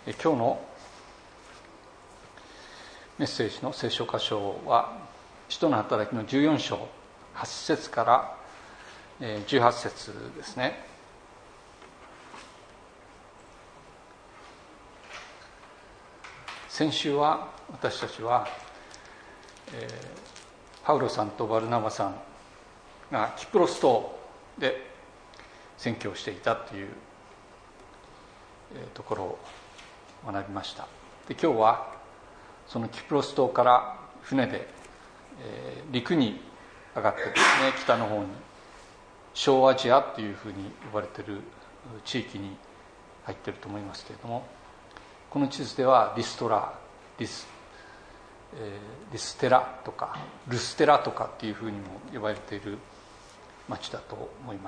今日のメッセージの聖書箇所は使徒の働きの14章8節から18節ですね。先週は私たちは、パウロさんとバルナバさんがキプロス島で宣教をしていたというところを学びました。で、今日はそのキプロス島から船で、陸に上がってですね、北の方に小アジアというふうに呼ばれている地域に入っていると思いますけれども、この地図ではリステラとかルステラとかっていうふうにも呼ばれている町だと思います。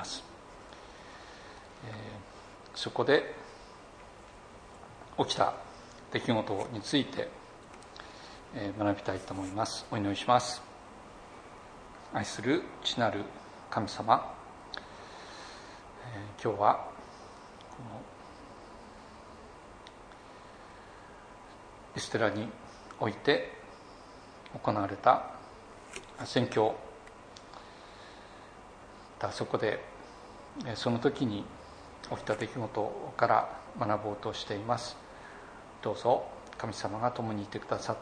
そこで起きた出来事について学びたいと思います。お祈りします。愛する父なる神様、今日はこのリステラにおいて行われた宣教、そこでその時に起きた出来事から学ぼうとしています。どうぞ神様が共にいてくださって、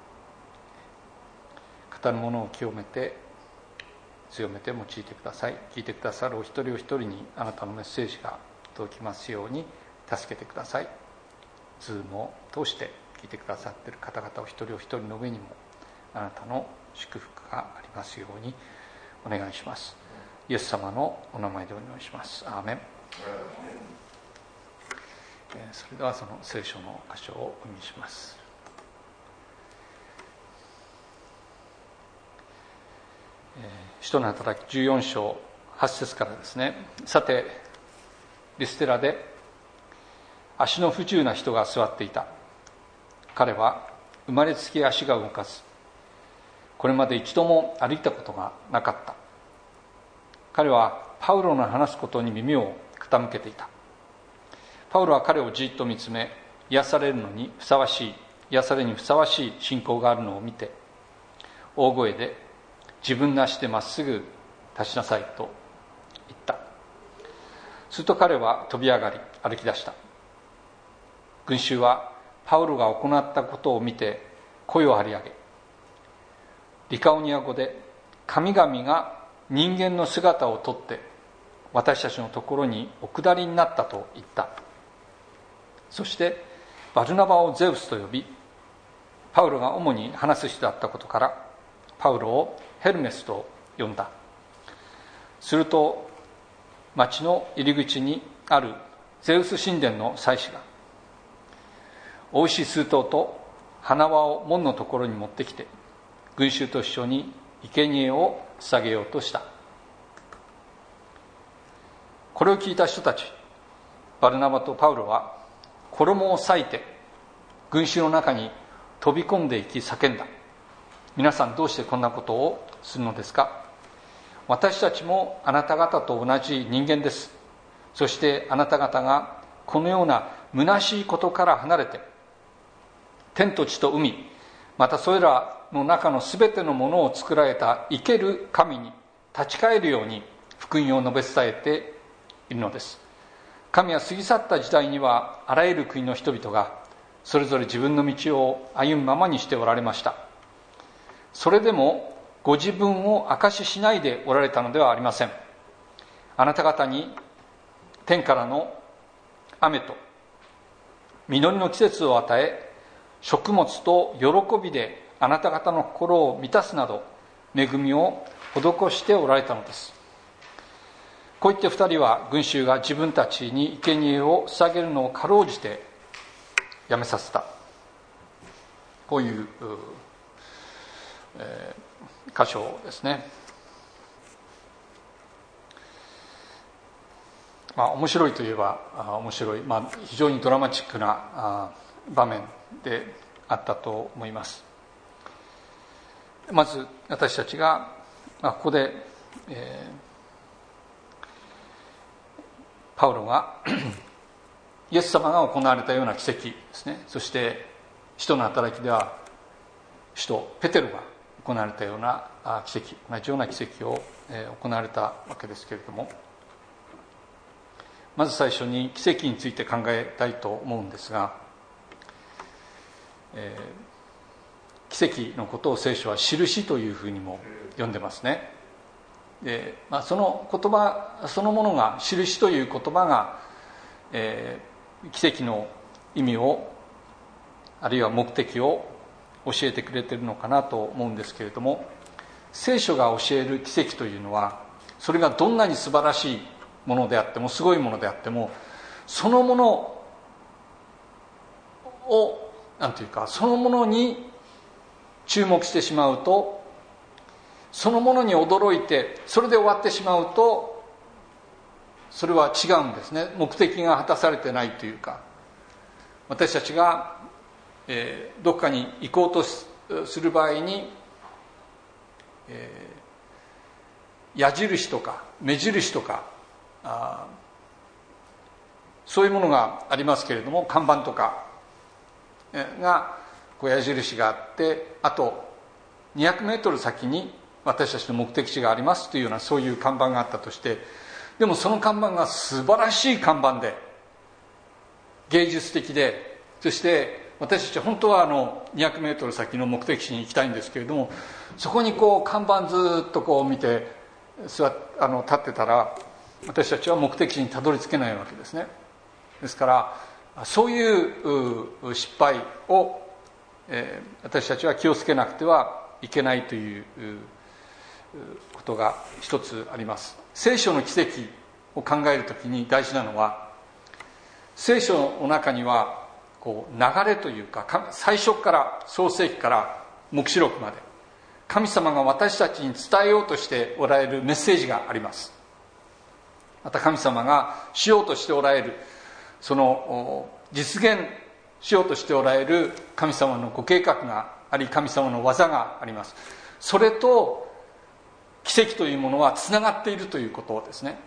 語るものを清めて強めて用いてください。聞いてくださるお一人お一人にあなたのメッセージが届きますように助けてください。ズームを通して聞いてくださっている方々お一人お一人の上にもあなたの祝福がありますようにお願いします。イエス様のお名前でお願いします。アーメン。それではその聖書の箇所をお読みします。使徒の働き14章8節からですね。さてリステラで足の不自由な人が座っていた。彼は生まれつき足が動かず、これまで一度も歩いたことがなかった。彼はパウロの話すことに耳を傾けていた。パウロは彼をじっと見つめ、癒されるのにふさわしい、癒されにふさわしい信仰があるのを見て、大声で自分の足でまっすぐ立ちなさいと言った。すると彼は飛び上がり歩き出した。群衆はパウロが行ったことを見て声を張り上げ、リカオニア語で神々が人間の姿をとって私たちのところにお下りになったと言った。そしてバルナバをゼウスと呼び、パウロが主に話す人だったことからパウロをヘルメスと呼んだ。すると町の入り口にあるゼウス神殿の祭司がお牛数頭と花輪を門のところに持ってきて、群衆と一緒に生贄を捧げようとした。これを聞いた人たち、バルナバとパウロは衣を裂いて群衆の中に飛び込んでいき叫んだ。皆さん、どうしてこんなことをするのですか？私たちもあなた方と同じ人間です。そしてあなた方がこのような虚しいことから離れて、天と地と海、またそれらの中のすべてのものを作られた生ける神に立ち返るように福音を述べ伝えているのです。神は過ぎ去った時代にはあらゆる国の人々がそれぞれ自分の道を歩むままにしておられました。それでもご自分を証ししないでおられたのではありません。あなた方に天からの雨と実りの季節を与え、食物と喜びであなた方の心を満たすなど恵みを施しておられたのです。こう言って二人は群衆が自分たちに生贄を捧げるのをかろうじてやめさせた。こういう、箇所ですね。面白いといえば面白い、非常にドラマチックな場面であったと思います。まず私たちがここで、パウロがイエス様が行われたような奇跡ですね。そして使徒の働きでは使徒ペテロが行われたような奇跡、同じような奇跡を行われたわけですけれども、まず最初に奇跡について考えたいと思うんですが、奇跡のことを聖書は印というふうにも呼んでますね。で、その言葉そのものが、印という言葉が、奇跡の意味を、あるいは目的を教えてくれているのかなと思うんですけれども、聖書が教える奇跡というのは、それがどんなに素晴らしいものであっても、すごいものであっても、そのものをそのものに注目してしまうと、そのものに驚いてそれで終わってしまうと、それは違うんですね。目的が果たされてないというか、私たちが、どこかに行こうとする場合に、矢印とか目印とかそういうものがありますけれども、看板とかが矢印があって、あと200メートル先に私たちの目的地がありますというような、そういう看板があったとして、でもその看板が素晴らしい看板で芸術的で、そして私たちは本当は200メートル先の目的地に行きたいんですけれども、そこに看板ずっと見て立ってたら、私たちは目的地にたどり着けないわけですね。ですからそういう失敗を、私たちは気をつけなくてはいけないということが一つあります。聖書の奇跡を考えるときに大事なのは、聖書の中には流れというか、最初から創世記から黙示録まで神様が私たちに伝えようとしておられるメッセージがあります。また神様がしようとしておられる、その実現しようとしておられる神様のご計画があり、神様の技があります。それと奇跡というものはつながっているということですね。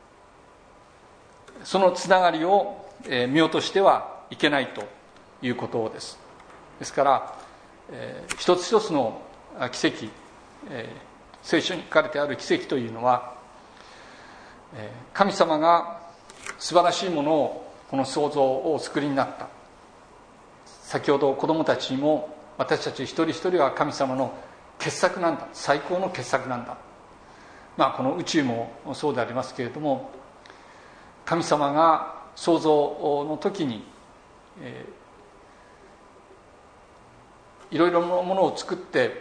そのつながりを見落としてはいけないということです。ですから、一つ一つの奇跡、聖書に書かれてある奇跡というのは、神様が素晴らしいものを、この創造をお作りになった。先ほど子どもたちにも、私たち一人一人は神様の傑作なんだ、最高の傑作なんだ。この宇宙もそうでありますけれども、神様が創造の時に、いろいろなものを作って、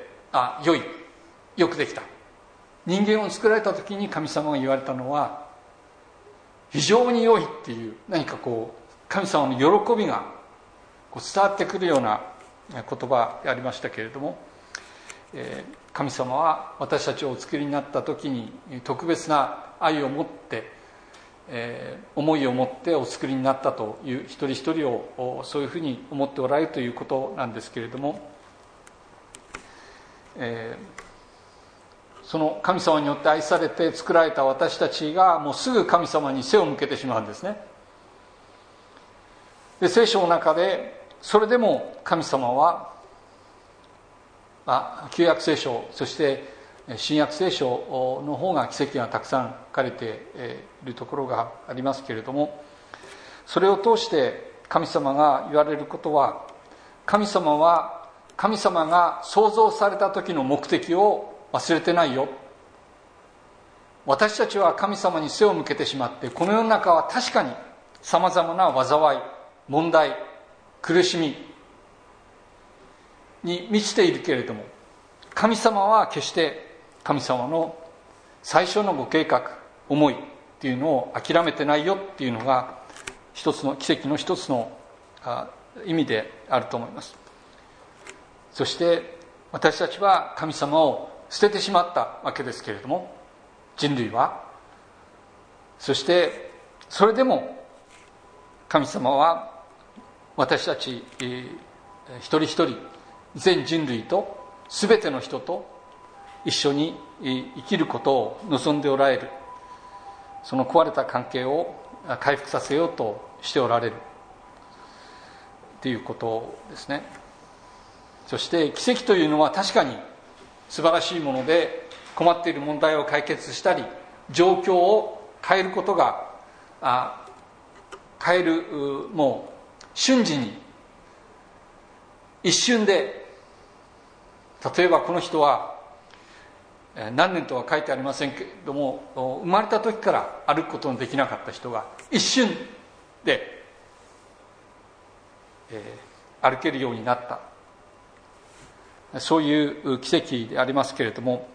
よくできた。人間を作られた時に神様が言われたのは、非常に良いっていう、何か神様の喜びが伝わってくるような言葉でありましたけれども、神様は私たちをお作りになった時に特別な愛を持って、思いを持ってお作りになったという、一人一人をそういうふうに思っておられるということなんですけれども、その神様によって愛されて作られた私たちがもうすぐ神様に背を向けてしまうんですね。で、聖書の中でそれでも神様は、旧約聖書、そして新約聖書の方が奇跡がたくさん書かれているところがありますけれども、それを通して神様が言われることは、神様が創造された時の目的を忘れてないよ。私たちは神様に背を向けてしまって、この世の中は確かにさまざまな災い、問題、苦しみに満ちているけれども、神様は決して神様の最初のご計画、思いっていうのを諦めてないよっていうのが一つの奇跡の一つの意味であると思います。そして私たちは神様を捨ててしまったわけですけれども、人類は、そしてそれでも神様は私たち一人一人、全人類と全ての人と一緒に生きることを望んでおられる。その壊れた関係を回復させようとしておられる。 っていうことですね。そして奇跡というのは確かに素晴らしいもので、困っている問題を解決したり状況を変えることが変える、もう瞬時に一瞬で、例えばこの人は何年とは書いてありませんけれども、生まれた時から歩くことのできなかった人が一瞬で、歩けるようになった、そういう奇跡でありますけれども、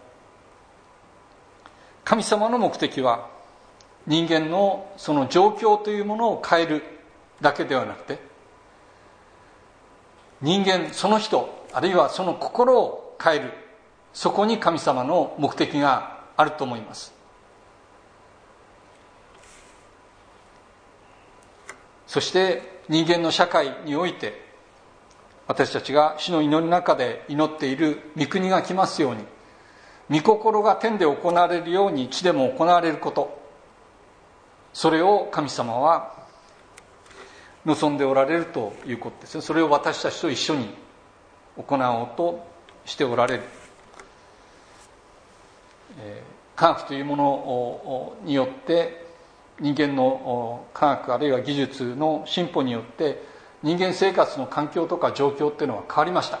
神様の目的は人間のその状況というものを変えるだけではなくて、人間その人、あるいはその心を変える、そこに神様の目的があると思います。そして人間の社会において、私たちが主の祈りの中で祈っている御国が来ますように、御心が天で行われるように地でも行われること、それを神様は望んでおられるということですね。それを私たちと一緒に行おうとしておられる。科学というものによって、人間の科学あるいは技術の進歩によって人間生活の環境とか状況っていうのは変わりました。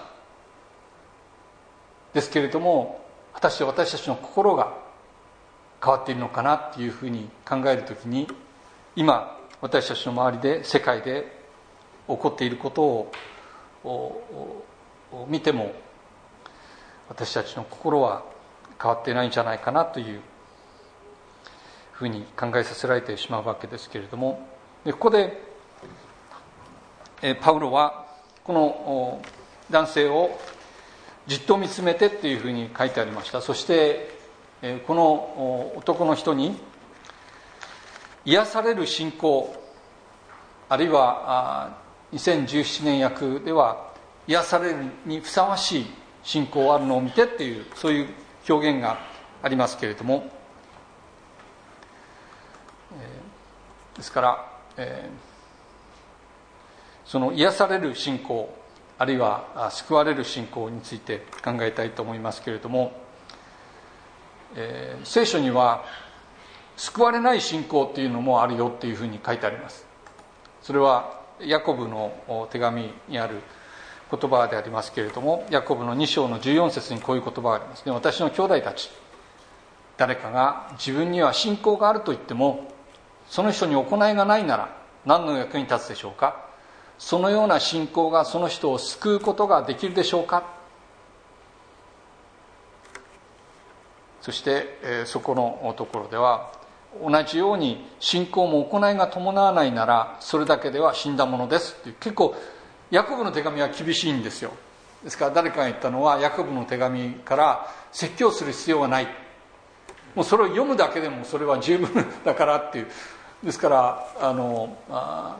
ですけれども、果たして私たちの心が変わっているのかなっていうふうに考えるときに、今私たちの周りで世界で起こっていることを見ても、私たちの心は変わっていないんじゃないかなというふうに考えさせられてしまうわけですけれども、ここでパウロはこの男性をじっと見つめてっていうふうに書いてありました。そしてこの男の人に癒される信仰、あるいは2017年訳では癒されるにふさわしい信仰あるのを見てっていう、そういう表現がありますけれども、ですから、その癒される信仰、あるいは救われる信仰について考えたいと思いますけれども、聖書には救われない信仰っていうのもあるよっていうふうに書いてあります。それはヤコブの手紙にある言葉でありますけれども、ヤコブの2章の14節にこういう言葉がありますね。私の兄弟たち、誰かが自分には信仰があると言っても、その人に行いがないなら何の役に立つでしょうか。そのような信仰がその人を救うことができるでしょうか。そして、そこのところでは、同じように信仰も行いが伴わないならそれだけでは死んだものですっていう、結構ヤコブの手紙は厳しいんですよ。ですから誰かが言ったのは、ヤコブの手紙から説教する必要はない、もうそれを読むだけでもそれは十分だからっていう。ですから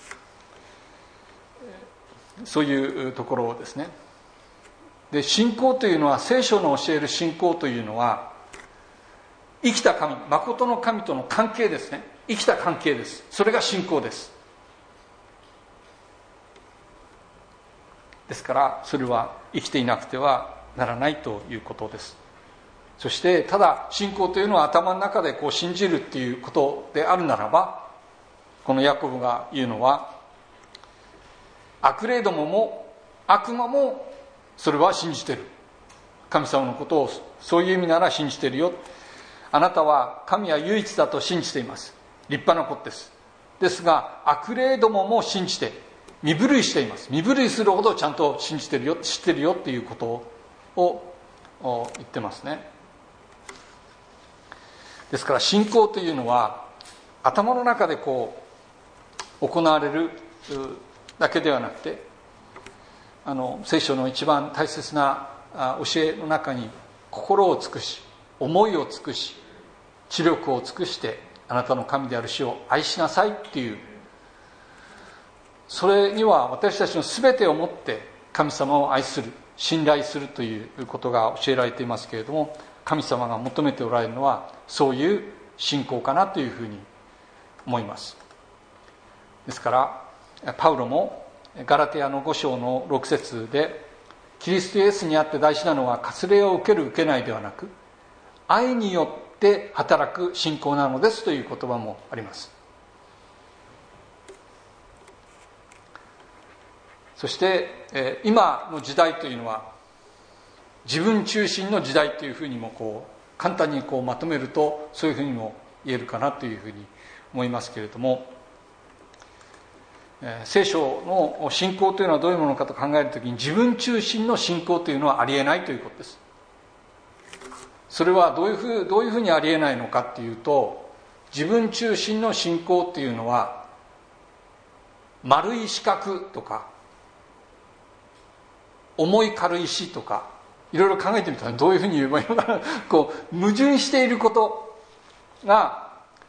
そういうところですね。で、信仰というのは、聖書の教える信仰というのは生きた神、誠の神との関係ですね。生きた関係です。それが信仰です。ですからそれは生きていなくてはならないということです。そしてただ信仰というのは頭の中でこう信じるっていうことであるならば、このヤコブが言うのは、悪霊どもも悪魔もそれは信じてる。神様のことをそういう意味なら信じてるよ。あなたは神は唯一だと信じています。立派なことです。ですが悪霊どもも信じて身震いしています。身震いするほどちゃんと信じてるよ、知ってるよっていうことを言ってますね。ですから信仰というのは頭の中でこう行われるだけではなくて、聖書の一番大切な教えの中に、心を尽くし思いを尽くし知力を尽くしてあなたの神である主を愛しなさいっていう、それには私たちの全てをもって神様を愛する、信頼するということが教えられていますけれども、神様が求めておられるのはそういう信仰かなというふうに思います。ですからパウロもガラテヤの5章の6節で、キリストイエスにあって大事なのは割礼を受ける受けないではなく、愛によって働く信仰なのですという言葉もあります。そして、今の時代というのは自分中心の時代というふうにも簡単にまとめるとそういうふうにも言えるかなというふうに思いますけれども、聖書の信仰というのはどういうものかと考えるときに、自分中心の信仰というのはありえないということです。それはどういうふうにありえないのかというと、自分中心の信仰というのは丸い四角とか重い軽石とかいろいろ考えてみたらどういうふうに言えばいいのかな矛盾していることが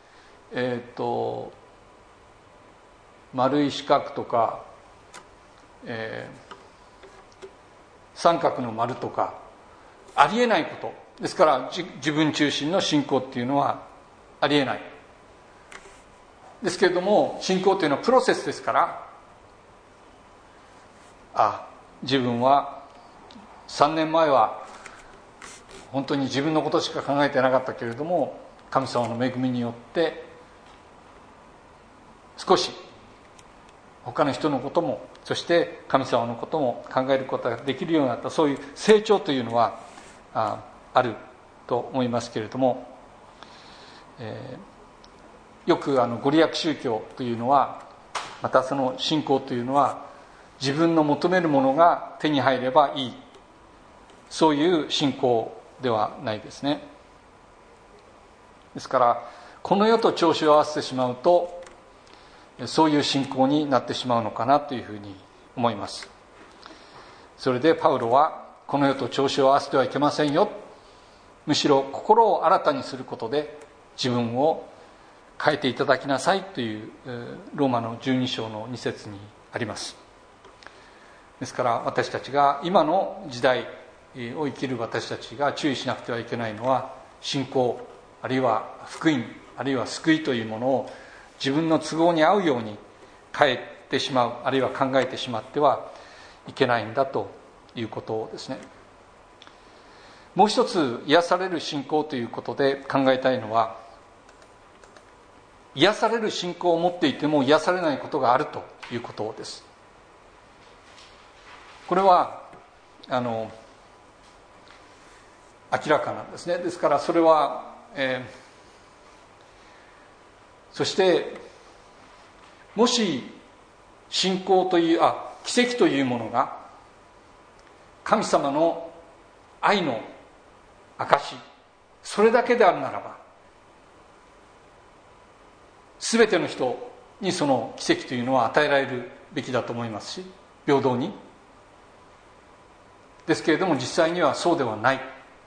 丸い四角とか、三角の丸とかありえないことですから、自分中心の信仰っていうのはありえないですけれども、信仰というのはプロセスですから、自分は3年前は本当に自分のことしか考えてなかったけれども、神様の恵みによって少し他の人のことも、そして神様のことも考えることができるようになった、そういう成長というのはあると思いますけれども、よくご利益宗教というのは、またその信仰というのは自分の求めるものが手に入ればいい、そういう信仰ではないですね。ですからこの世と調子を合わせてしまうと、そういう信仰になってしまうのかなというふうに思います。それでパウロは、この世と調子を合わせてはいけませんよ、むしろ心を新たにすることで自分を変えていただきなさいというローマの12章の2節にあります。ですから私たちが今の時代を生きる私たちが注意しなくてはいけないのは、信仰あるいは福音あるいは救いというものを自分の都合に合うように変えてしまう、あるいは考えてしまってはいけないんだということですね。もう一つ、癒される信仰ということで考えたいのは、癒される信仰を持っていても癒されないことがあるということです。これは明らかなんですね。ですからそれは、そしてもし信仰という奇跡というものが神様の愛の証、それだけであるならば、全ての人にその奇跡というのは与えられるべきだと思いますし、平等にですけれども、実際にはそうではない。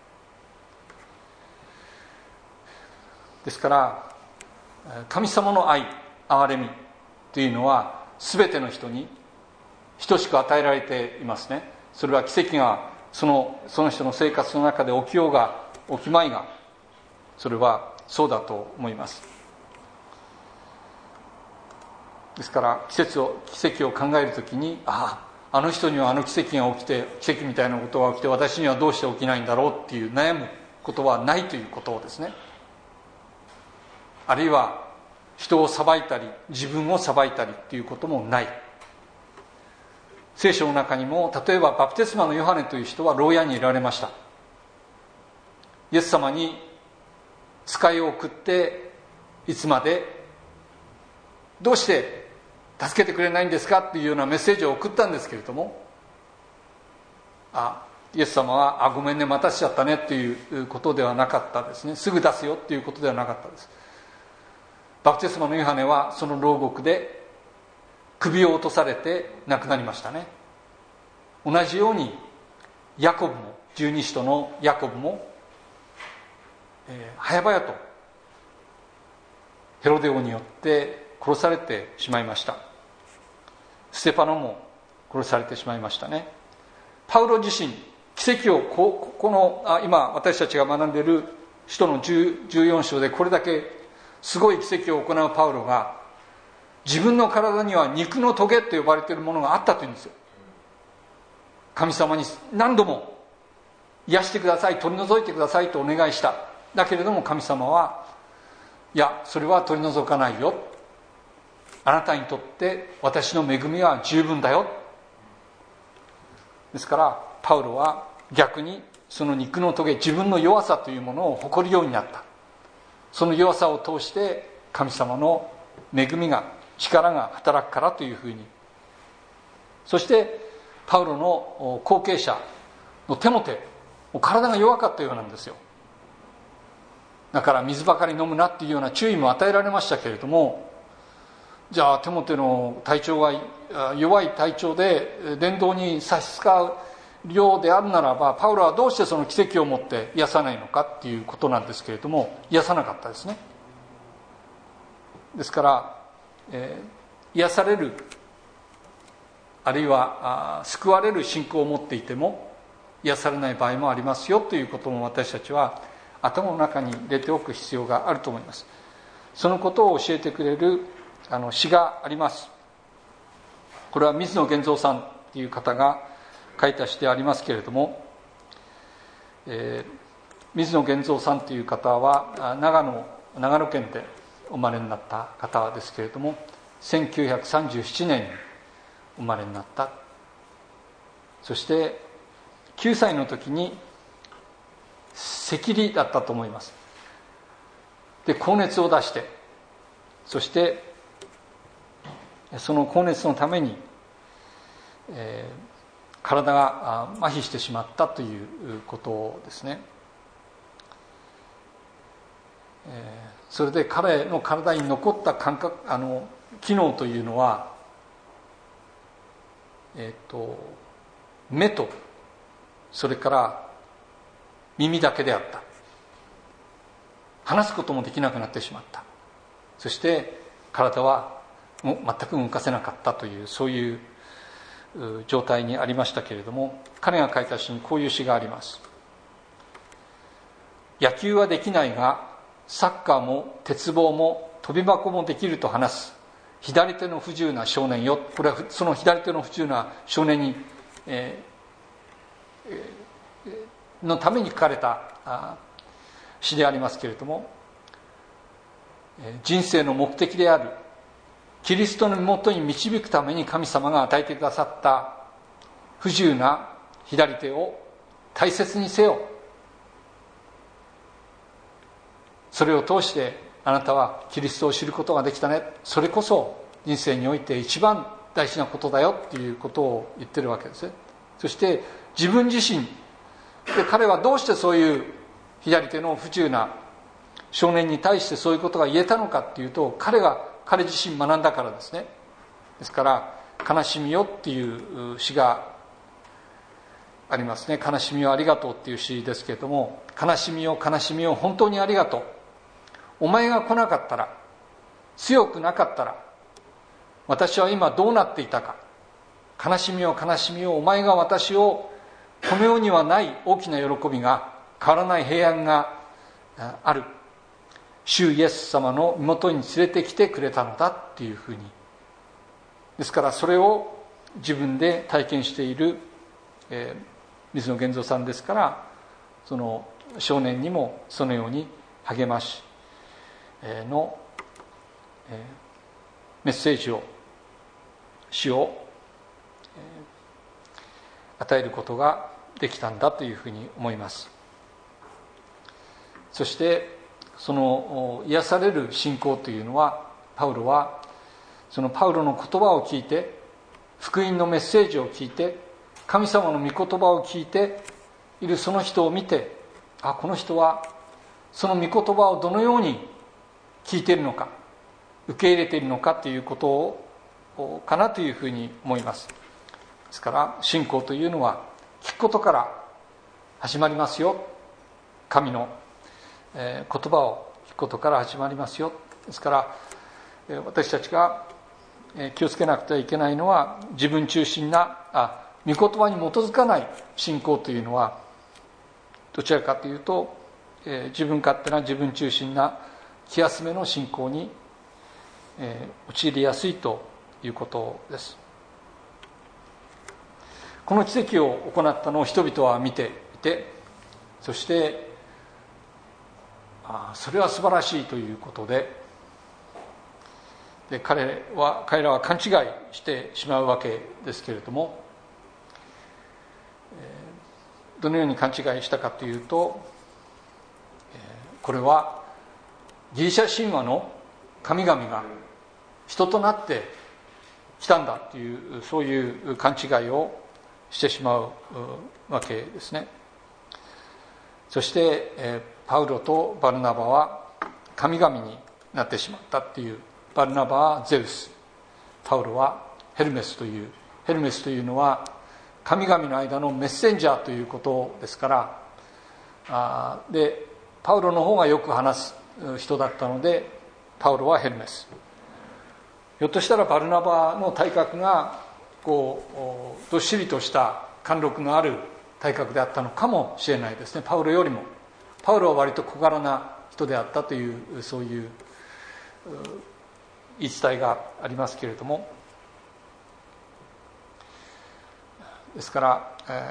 ですから神様の愛、憐れみというのは全ての人に等しく与えられていますね。それは奇跡がその人の生活の中で起きようが起きまいが、それはそうだと思います。ですから奇跡を考えるときに、あの人にはあの奇跡が起きて、奇跡みたいなことが起きて、私にはどうして起きないんだろうっていう悩むことはないということですね。あるいは人を裁いたり自分を裁いたりということもない。聖書の中にも、例えばバプテスマのヨハネという人は牢屋にいられました。イエス様に使いを送って、いつまでどうして助けてくれないんですかっていうようなメッセージを送ったんですけれども、イエス様はごめんね、待たせちゃったねっていうことではなかったですね。すぐ出すよっていうことではなかったです。バプテスマのヨハネはその牢獄で首を落とされて亡くなりましたね。同じようにヤコブも、十二使徒のヤコブも、早々とヘロデ王によって殺されてしまいました。ステパノも殺されてしまいましたね。パウロ自身、奇跡をこの今私たちが学んでいる使徒の14章でこれだけすごい奇跡を行うパウロが、 自分の体には肉のトゲと呼ばれているものがあったというんですよ。神様に何度も癒してください、取り除いてくださいとお願いした。だけれども神様は、いや、それは取り除かないよ、あなたにとって私の恵みは十分だよ。ですからパウロは逆にその肉のトゲ、自分の弱さというものを誇るようになった。その弱さを通して神様の恵みが、力が働くからというふうに。そしてパウロの後継者のテモテ、体が弱かったようなんですよ。だから水ばかり飲むなっていうような注意も与えられましたけれども、じゃあテモテの体調が弱い体調で伝道に差し支うようであるならば、パウロはどうしてその奇跡を持って癒さないのかっていうことなんですけれども、癒さなかったですね。ですから、癒される、あるいは救われる信仰を持っていても癒されない場合もありますよということも、私たちは頭の中に入れておく必要があると思います。そのことを教えてくれる詩があります。これは水野源三さんという方が書いた詩でありますけれども、水野源三さんという方は長野県でお生まれになった方ですけれども、1937年に生まれになった。そして9歳の時に赤痢だったと思います。で、高熱を出して、そしてその高熱のために、体が麻痺してしまったということですね。それで彼の体に残った感覚、機能というのは、目とそれから耳だけであった。話すこともできなくなってしまった。そして体は全く動かせなかったという、そういう状態にありましたけれども、彼が書いた詩にこういう詩があります。野球はできないがサッカーも鉄棒も跳び箱もできると話す左手の不自由な少年よ。これはその左手の不自由な少年に、のために書かれた詩でありますけれども、人生の目的であるキリストの身元に導くために神様が与えてくださった不自由な左手を大切にせよ。それを通してあなたはキリストを知ることができたね。それこそ人生において一番大事なことだよっていうことを言ってるわけですね。そして自分自身で、彼はどうしてそういう左手の不自由な少年に対してそういうことが言えたのかっていうと、彼自身学んだからですね。ですから悲しみよっていう詩がありますね。悲しみをありがとうっていう詩ですけれども、悲しみを本当にありがとう。お前が来なかったら、強くなかったら、私は今どうなっていたか。悲しみをお前が私を、この世にはない大きな喜びが、変わらない平安がある主イエス様の身元に連れてきてくれたのだっていうふうに。ですからそれを自分で体験している、水野源三さんですから、その少年にもそのように励ましのメッセージを、詩を与えることができたんだというふうに思います。そしてその癒される信仰というのは、パウロはそのパウロの言葉を聞いて、福音のメッセージを聞いて、神様の御言葉を聞いているその人を見て、この人はその御言葉をどのように聞いているのか、受け入れているのかということをかなというふうに思います。ですから信仰というのは聞くことから始まりますよ。神の言葉を聞くことから始まりますよ。ですから私たちが気をつけなくてはいけないのは、自分中心な御言葉に基づかない信仰というのはどちらかというと、自分勝手な自分中心な気休めの信仰に陥りやすいということです。この奇跡を行ったのを人々は見ていて、そしてそれは素晴らしいということで、彼らは勘違いしてしまうわけですけれども、どのように勘違いしたかというと、これはギリシャ神話の神々が人となってきたんだという、そういう勘違いをしてしまうわけですね。そしてパウロとバルナバは神々になってしまったっていう。バルナバはゼウス、パウロはヘルメスという。ヘルメスというのは神々の間のメッセンジャーということですから、でパウロの方がよく話す人だったので、パウロはヘルメス。ひょっとしたらバルナバの体格がどっしりとした貫禄のある体格であったのかもしれないですね。パウロよりも。パウロは割と小柄な人であったという、そういう言い伝えがありますけれども、ですから、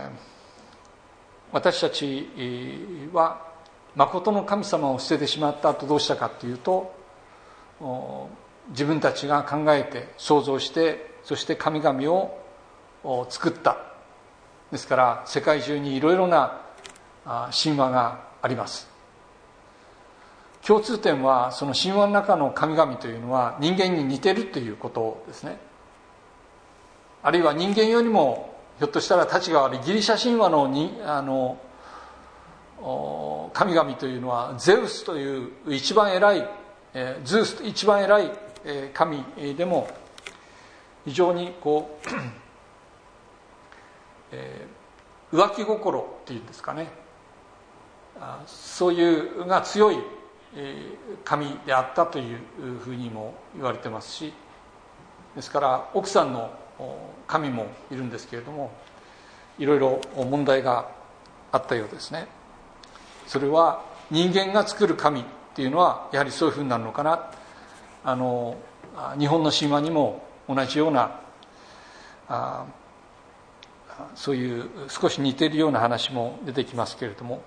私たちは真の神様を捨ててしまった後どうしたかというと、自分たちが考えて想像して、そして神々を作った。ですから世界中にいろいろな神話があります。共通点は、その神話の中の神々というのは人間に似てるということですね。あるいは人間よりもひょっとしたら立ちが悪いギリシャ神話の神々というのは、ゼウスという一番偉い、ズース一番偉い神でも非常に浮気心っていうんですかね、そういうが強い神であったというふうにも言われてますし、ですから奥さんの神もいるんですけれども、いろいろ問題があったようですね。それは人間が作る神っていうのはやはりそういうふうになるのかな。日本の神話にも同じようなそういう少し似ているような話も出てきますけれども、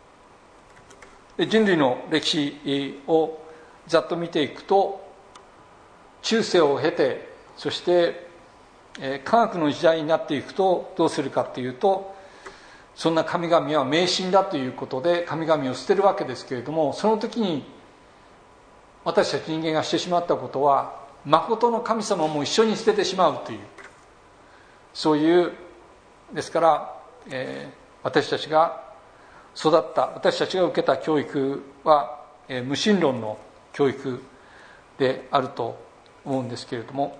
人類の歴史をざっと見ていくと、中世を経て、そして科学の時代になっていくとどうするかというと、そんな神々は迷信だということで神々を捨てるわけですけれども、その時に私たち人間がしてしまったことは、真の神様も一緒に捨ててしまうという、そういうですから、私たちが育った、私たちが受けた教育は、無神論の教育であると思うんですけれども、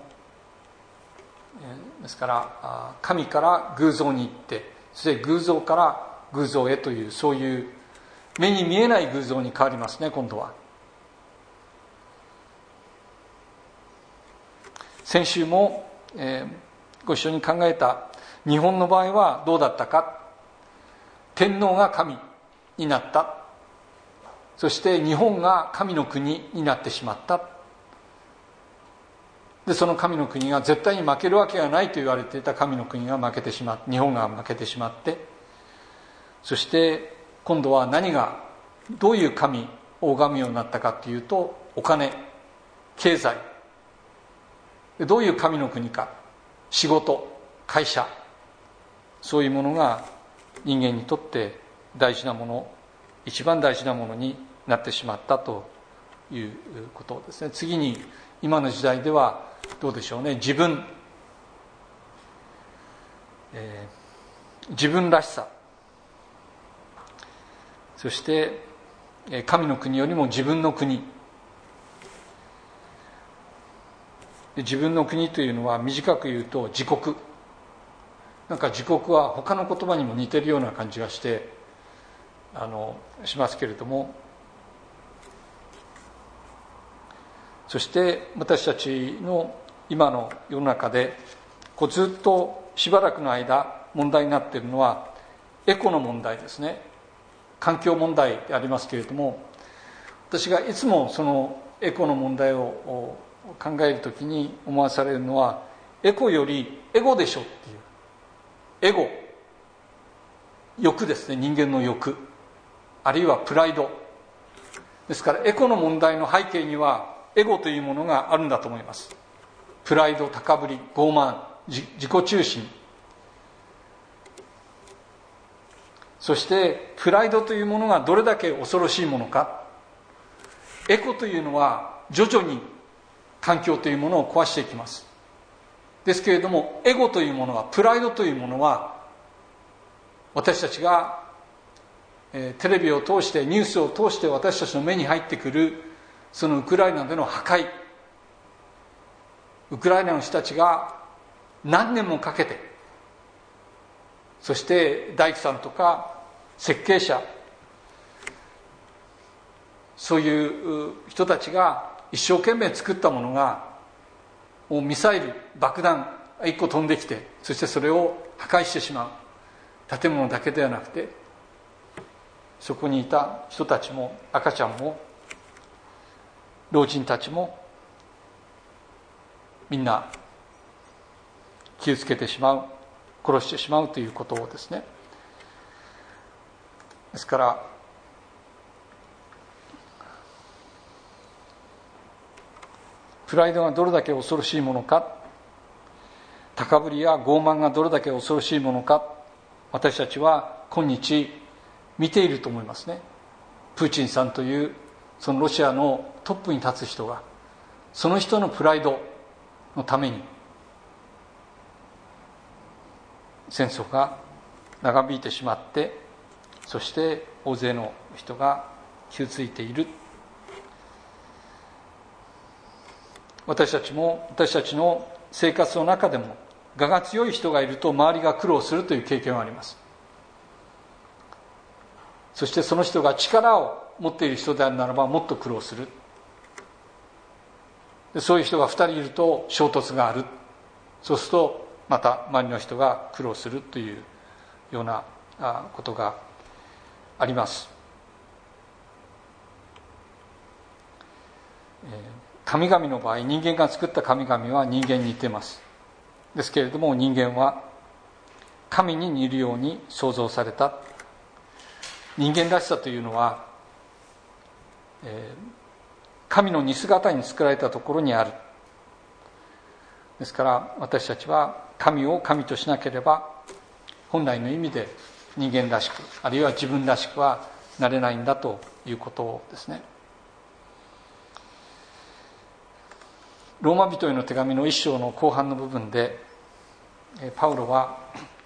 ですから神から偶像に行って、そして偶像から偶像へという、そういう目に見えない偶像に変わりますね。今度は先週も、ご一緒に考えた日本の場合はどうだったか。天皇が神になった。そして日本が神の国になってしまった。でその神の国が絶対に負けるわけがないと言われていた神の国が負けてしまって、日本が負けてしまって、そして今度はどういう神を拝むようになったかというと、お金、経済、どういう神の国か、仕事、会社、そういうものが人間にとって大事なもの、一番大事なものになってしまったということですね。次に今の時代ではどうでしょうね、自分らしさ、そして神の国よりも自分の国、自分の国というのは短く言うと自国、なんか自国は他の言葉にも似てるような感じがしてしますけれども、そして私たちの今の世の中でずっとしばらくの間問題になっているのはエコの問題ですね。環境問題でありますけれども、私がいつもそのエコの問題を考えるときに思わされるのは、エコよりエゴでしょっていう、エゴ、欲ですね、人間の欲、あるいはプライドですから、エコの問題の背景にはエゴというものがあるんだと思います。プライド、高ぶり、傲慢、自己中心、そしてプライドというものがどれだけ恐ろしいものか。エコというのは徐々に環境というものを壊していきます。ですけれども、エゴというものは、プライドというものは、私たちがテレビを通して、ニュースを通して私たちの目に入ってくるそのウクライナでの破壊、ウクライナの人たちが何年もかけて、そして大工さんとか設計者、そういう人たちが一生懸命作ったものが、もうミサイル、爆弾1個飛んできて、そしてそれを破壊してしまう。建物だけではなくて、そこにいた人たちも、赤ちゃんも老人たちもみんな傷つけてしまう、殺してしまうということをですね。ですからプライドがどれだけ恐ろしいものか、高ぶりや傲慢がどれだけ恐ろしいものか、私たちは今日見ていると思いますね。プーチンさんというそのロシアのトップに立つ人が、その人のプライドのために戦争が長引いてしまって、そして大勢の人が傷ついている。私たちの生活の中でも我が強い人がいると周りが苦労するという経験はあります。そしてその人が力を持っている人であるならばもっと苦労する。そういう人が2人いると衝突がある。そうするとまた周りの人が苦労するというようなことがあります。神々の場合、人間が作った神々は人間に似ています。ですけれども、人間は神に似るように創造された。人間らしさというのは、神の似姿に作られたところにある。ですから私たちは神を神としなければ、本来の意味で人間らしく、あるいは自分らしくはなれないんだということですね。ローマ人への手紙の1章の後半の部分で、パウロは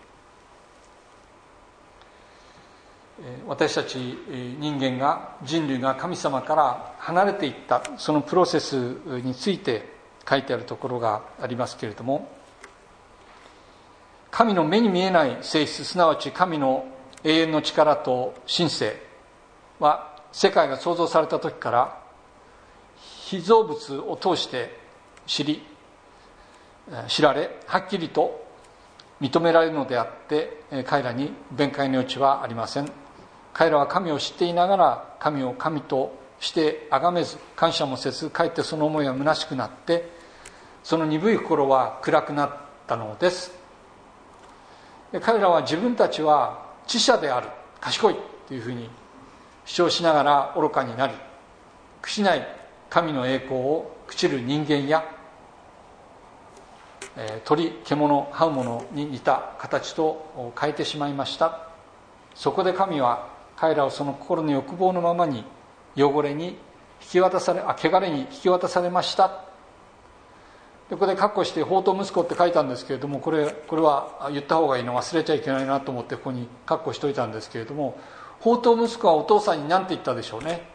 私たち人類が神様から離れていったそのプロセスについて書いてあるところがありますけれども、神の目に見えない性質、すなわち神の永遠の力と神性は世界が創造された時から被造物を通して知られ、はっきりと認められるのであって、彼らに弁解の余地はありません。彼らは神を知っていながら神を神として崇めず、感謝もせず、かえってその思いは虚しくなって、その鈍い心は暗くなったのです。彼らは自分たちは知者である、賢いというふうに主張しながら愚かになり、朽ちない神の栄光を朽ちる人間や鳥、獣、這うものに似た形と変えてしまいました。そこで神は彼らをその心の欲望のままに汚れに汚れに引き渡されました。でここで括弧して放蕩息子って書いたんですけれども、これは言った方がいいの忘れちゃいけないなと思ってここに括弧しといたんですけれども、放蕩息子はお父さんに何て言ったでしょうね。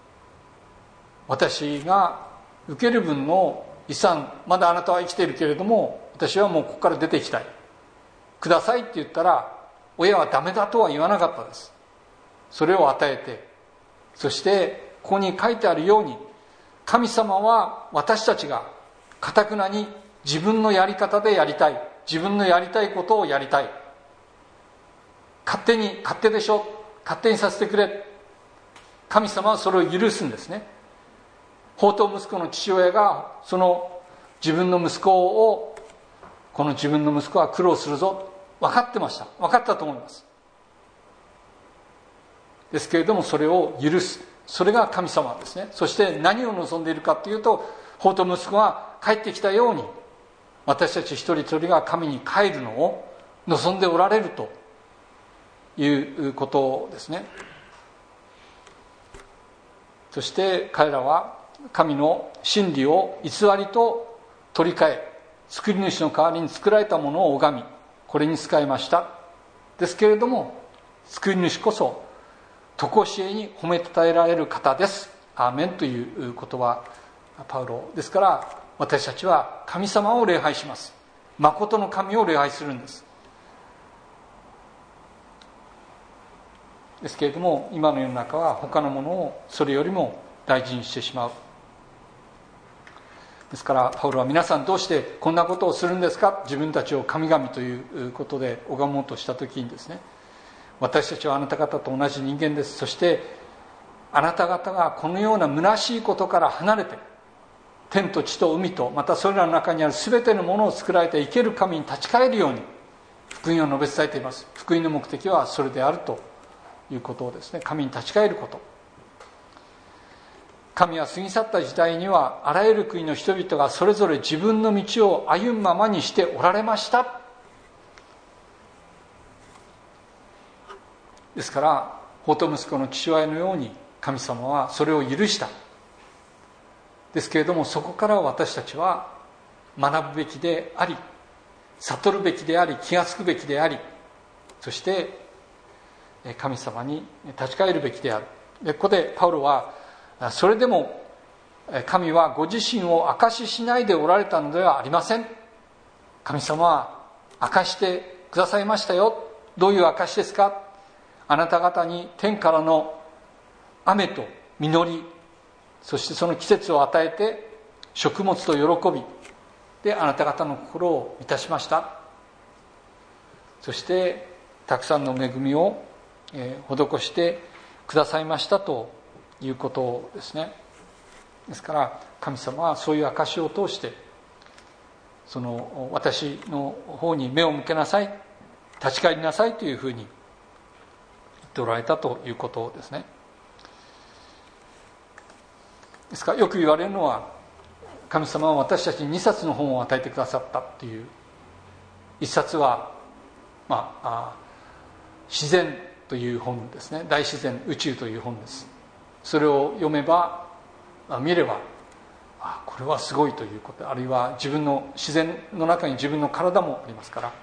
私が受ける分の遺産、まだあなたは生きているけれども私はもうここから出ていきたい、くださいって言ったら、親はダメだとは言わなかったです。それを与えて、そしてここに書いてあるように、神様は私たちが堅くなに自分のやり方でやりたい、自分のやりたいことをやりたい、勝手でしょ、勝手にさせてくれ、神様はそれを許すんですね。 放蕩息子の父親がその自分の息子を、この自分の息子は苦労するぞ、分かってました。分かったと思います。ですけれども、それを許す、それが神様ですね。そして何を望んでいるかというと、放蕩息子が帰ってきたように、私たち一人一人が神に帰るのを望んでおられるということですね。そして彼らは神の真理を偽りと取り替え、作り主の代わりに作られたものを拝み、これに仕えました。ですけれども、作り主こそ常しえに褒めたたえられる方です。アーメンという言葉、パウロですから、私たちは神様を礼拝します。誠の神を礼拝するんです。ですけれども、今の世の中は他のものをそれよりも大事にしてしまう。ですからパウロは、皆さんどうしてこんなことをするんですか、自分たちを神々ということで拝もうとした時にですね、私たちはあなた方と同じ人間です。そしてあなた方がこのような虚しいことから離れて、天と地と海と、またそれらの中にある全てのものを作られて生ける神に立ち返るように福音を述べ伝えています。福音の目的はそれであるということをですね、神に立ち返ること。神は過ぎ去った時代にはあらゆる国の人々がそれぞれ自分の道を歩むままにしておられました。ですから放蕩息子の父親のように神様はそれを許した。ですけれども、そこから私たちは学ぶべきであり、悟るべきであり、気がつくべきであり、そして神様に立ち返るべきである。で、ここでパウロは、それでも神はご自身を明かししないでおられたのではありません。神様は明かしてくださいましたよ。どういう明かしですか。あなた方に天からの雨と実り、そしてその季節を与えて食物と喜びであなた方の心を満たしました。そしてたくさんの恵みを施してくださいましたということですね。ですから神様はそういう証を通して、その私の方に目を向けなさい、立ち返りなさいというふうに言っておられたということですね。ですからよく言われるのは、神様は私たちに2冊の本を与えてくださったっていう。1冊は、自然という本ですね。大自然、宇宙という本です。それを読めば、見れば、これはすごいということ、あるいは自分の自然の中に自分の体もありますから。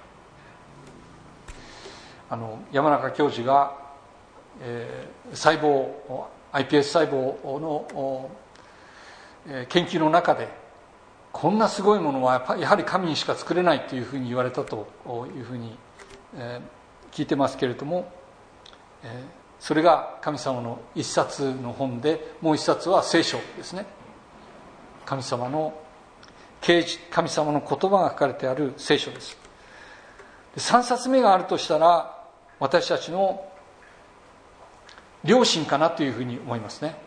山中教授が、細胞 iPS 細胞の研究の中で、こんなすごいものはやはり神にしか作れないというふうに言われたというふうに聞いてますけれども、それが神様の一冊の本で、もう一冊は聖書ですね。神様の啓示、神様の言葉が書かれてある聖書です。3冊目があるとしたら、私たちの良心かなというふうに思いますね。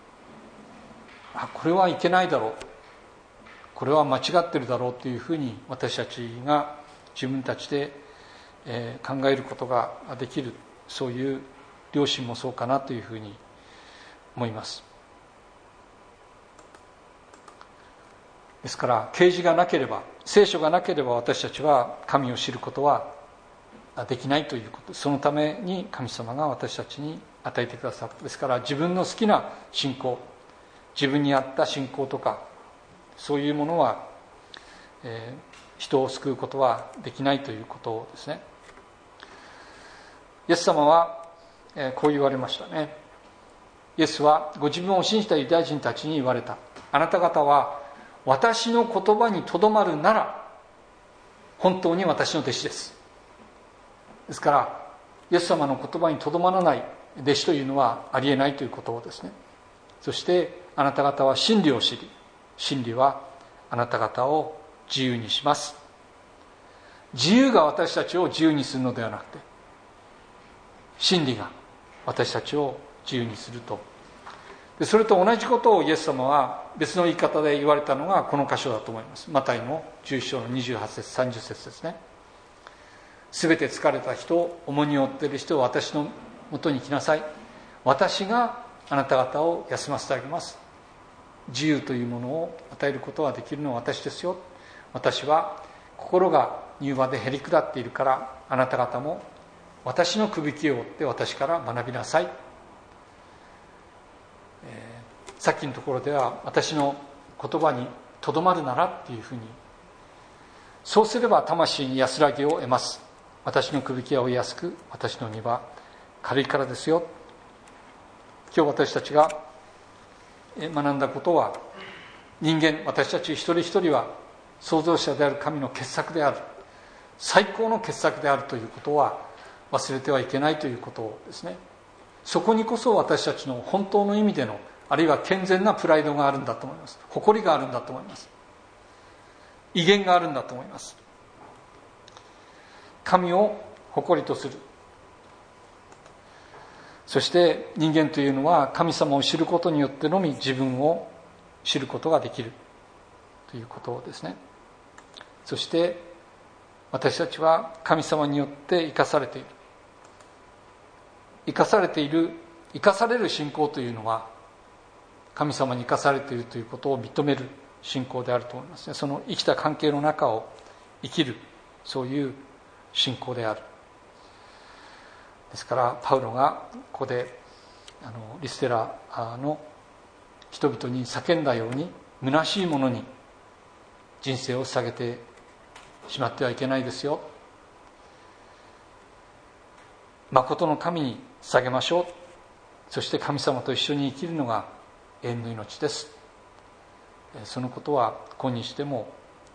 これはいけないだろう、これは間違ってるだろうというふうに私たちが自分たちで考えることができる、そういう良心もそうかなというふうに思います。ですから啓示がなければ、聖書がなければ、私たちは神を知ることはできないということ。そのために神様が私たちに与えてくださった。ですから自分の好きな信仰、自分に合った信仰とか、そういうものは、人を救うことはできないということですね。イエス様は、こう言われましたね。イエスはご自分を信じたユダヤ人たちに言われた。あなた方は私の言葉にとどまるなら本当に私の弟子です。ですからイエス様の言葉にとどまらない弟子というのはありえないということですね。そしてあなた方は真理を知り、真理はあなた方を自由にします。自由が私たちを自由にするのではなくて、真理が私たちを自由にするとでそれと同じことをイエス様は別の言い方で言われたのがこの箇所だと思います。マタイの11章の28節30節ですね。すべて疲れた人、重荷を負っている人は私のもとに来なさい。私があなた方を休ませてあげます。自由というものを与えることができるのは私ですよ。私は心が柔和でへり下っているから、あなた方も私のくびきを追って私から学びなさい。さっきのところでは私の言葉にとどまるならっていうふうに、そうすれば魂に安らぎを得ます。私のくびきは追いやすく、私の荷は軽いからですよ。今日私たちが学んだことは、人間、私たち一人一人は創造者である神の傑作である、最高の傑作であるということは忘れてはいけないということですね。そこにこそ私たちの本当の意味での、あるいは健全なプライドがあるんだと思います。誇りがあるんだと思います。威厳があるんだと思います。神を誇りとする。そして人間というのは神様を知ることによってのみ自分を知ることができるということですね。そして私たちは神様によって生かされている。生かされる信仰というのは、神様に生かされているということを認める信仰であると思いますね。その生きた関係の中を生きる、そういう信仰である。ですからパウロがここでリステラの人々に叫んだように、虚しいものに人生を捧げてしまってはいけないですよ。誠の神に捧げましょう。そして神様と一緒に生きるのが永遠の命です。そのことは今日でも、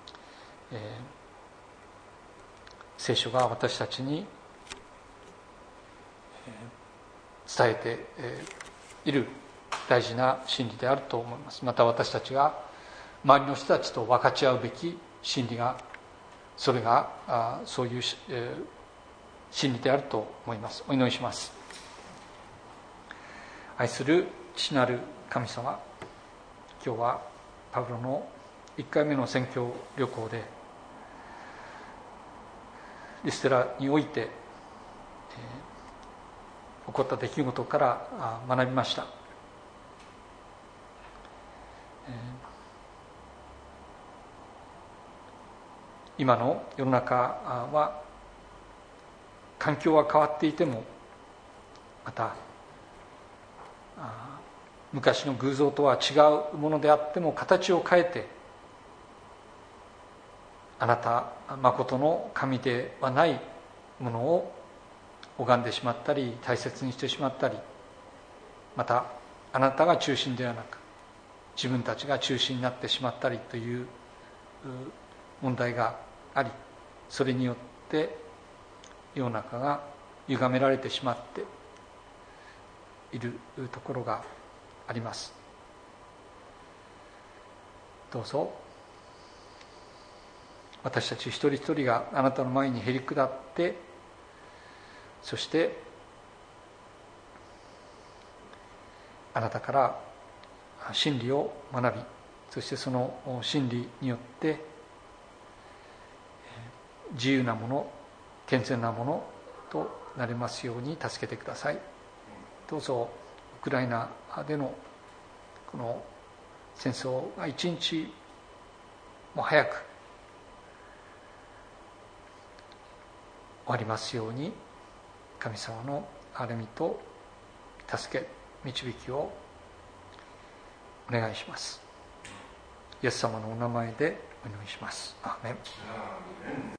聖書が私たちに伝えている大事な真理であると思います。また私たちが周りの人たちと分かち合うべき真理が、それがそういう真理であると思います。お祈りします。愛する父なる神様、今日はパウロの1回目の宣教旅行でリステラにおいて、起こった出来事から学びました。今の世の中は環境は変わっていても、また昔の偶像とは違うものであっても形を変えて、あなた誠の神ではないものを拝んでしまったり大切にしてしまったり、またあなたが中心ではなく自分たちが中心になってしまったりという問題があり、それによって世の中が歪められてしまっているところがあります。どうぞ私たち一人一人があなたの前にへり下って、そしてあなたから真理を学び、そしてその真理によって自由なもの、健全なものとなれますように助けてください。どうぞウクライナでのこの戦争が一日も早く終わりますように、神様の憐れみと助け導きをお願いします。イエス様のお名前でお祈りします。アーメン。